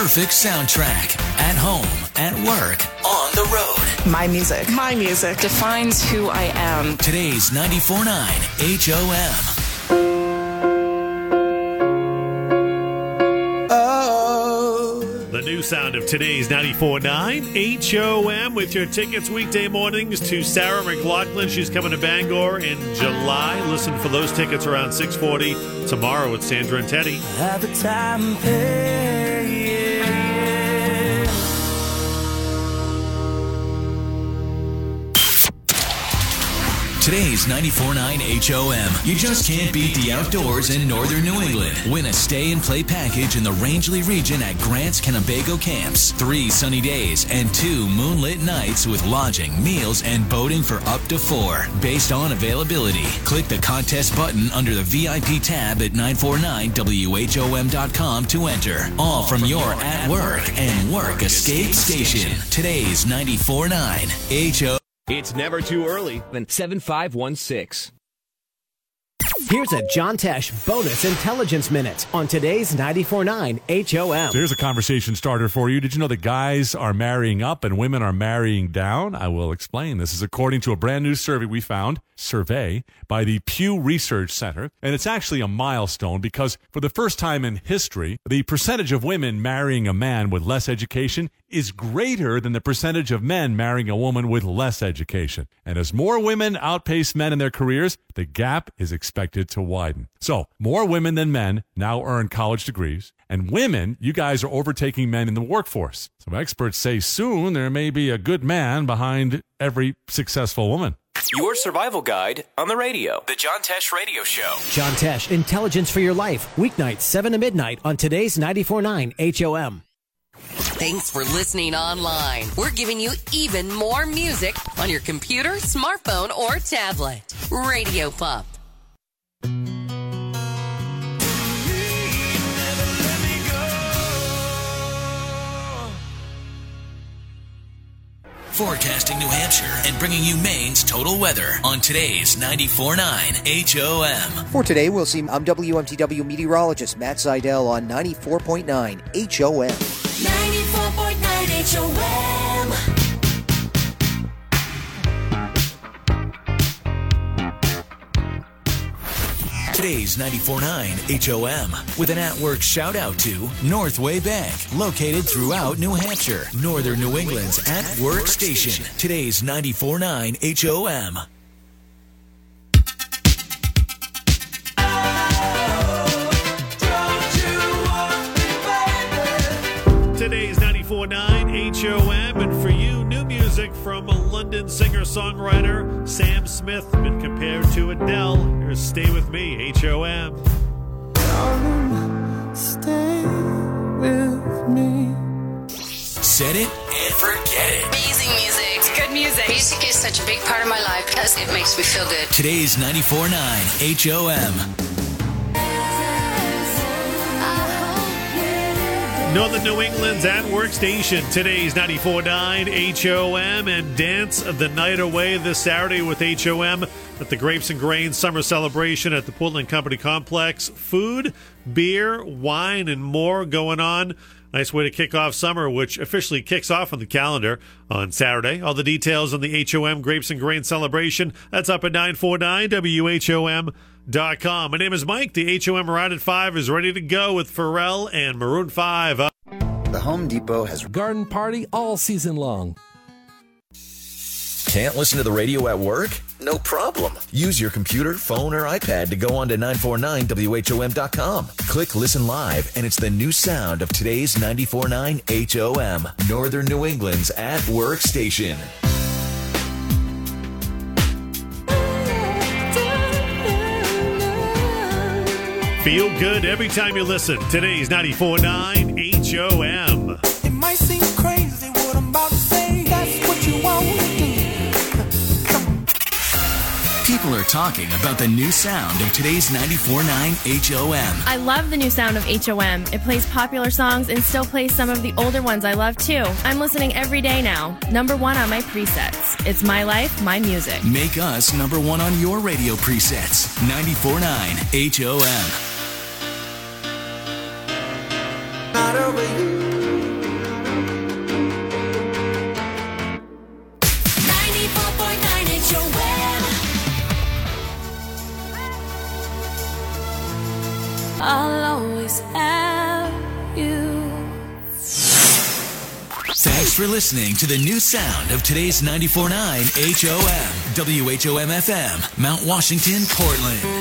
perfect soundtrack. At home, at work, on the road. My music. My music defines who I am. Today's 94.9 HOM. The new sound of today's 94.9 HOM with your tickets weekday mornings to Sarah McLachlan. She's coming to Bangor in July. Listen for those tickets around 6:40 tomorrow with Sandra and Teddy. At the time, Today's 94.9 HOM. You just can't beat the outdoors in northern New England. Win a stay and play package in the Rangeley region at Grant's Kennebago Camps. 3 sunny days and 2 moonlit nights with lodging, meals, and boating for up to 4. Based on availability. Click the contest button under the VIP tab at 949WHOM.com to enter. All from your at work and work escape station. Today's 94.9 HOM. It's never too early. 7516. Here's a John Tesh bonus intelligence minute on today's 94.9 HOM. So here's a conversation starter for you. Did you know that guys are marrying up and women are marrying down? I will explain. This is according to a brand new survey we found, by the Pew Research Center. And it's actually a milestone because for the first time in history, the percentage of women marrying a man with less education is greater than the percentage of men marrying a woman with less education. And as more women outpace men in their careers, the gap is expected to widen. So more women than men now earn college degrees. And women, you guys are overtaking men in the workforce. So experts say soon there may be a good man behind every successful woman. Your survival guide on the radio. The John Tesh Radio Show. John Tesh, Intelligence for Your Life. Weeknights, 7 to midnight on today's 94.9 HOM. Thanks for listening online. We're giving you even more music on your computer, smartphone, or tablet. Radio Pop. Forecasting New Hampshire and bringing you Maine's total weather on today's 94.9 HOM. For today, we'll see WMTW meteorologist Matt Seidel on 94.9 HOM. 94.9 HOM. Today's 94.9 HOM with an at-work shout-out to Northway Bank, located throughout New Hampshire, northern New England's at-work station. Today's 94.9 HOM. Today's 94.9 HOM, and for you, new music from a London singer-songwriter, Sam Smith, been compared to Adele. Here's Stay With Me, HOM. Darling, stay with me. Set it and forget it. Amazing music. It's good music. Music is such a big part of my life because it makes me feel good. Today's 94.9 HOM. Northern New England's at-work station. Today's 94.9 HOM, and dance the night away this Saturday with HOM at the Grapes and Grains Summer Celebration at the Portland Company Complex. Food, beer, wine, and more going on. Nice way to kick off summer, which officially kicks off on the calendar on Saturday. All the details on the HOM Grapes and Grains Celebration, that's up at 949WHOM.com. My name is Mike. The HOM Ride at 5 is ready to go with Pharrell and Maroon 5. The Home Depot has garden party all season long. Can't listen to the radio at work? No problem. Use your computer, phone, or iPad to go on to 949WHOM.com. Click Listen Live, and it's the new sound of today's 94.9 HOM, Northern New England's at-work station. Feel good every time you listen. Today's 94.9 HOM. It might seem crazy what I'm about to say. That's what you want to do. People are talking about the new sound of today's 94.9 HOM. I love the new sound of HOM. It plays popular songs and still plays some of the older ones I love too. I'm listening every day now. Number 1 on my presets. It's my life, my music. Make us number 1 on your radio presets. 94.9 HOM. Not over you. I'll always have you. Thanks for listening to the new sound of today's 94.9 HOM. WHOM FM, Mount Washington, Portland.